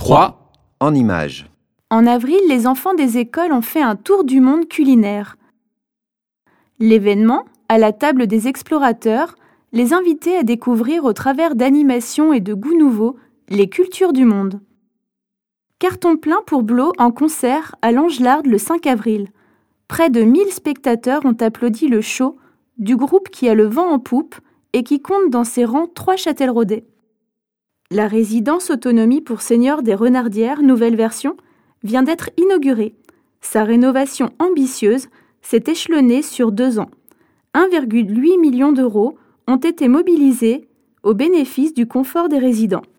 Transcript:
3. En images. En avril, les enfants des écoles ont fait un tour du monde culinaire. L'événement, à la table des explorateurs, les invitait à découvrir au travers d'animations et de goûts nouveaux les cultures du monde. Carton plein pour Blo en concert à l'Angelard le 5 avril. Près de 1000 spectateurs ont applaudi le show du groupe qui a le vent en poupe et qui compte dans ses rangs 3 châtelleraudais. La résidence autonomie pour seniors des Renardières, nouvelle version, vient d'être inaugurée. Sa rénovation ambitieuse s'est échelonnée sur 2 ans. 1,8 million d'euros ont été mobilisés au bénéfice du confort des résidents.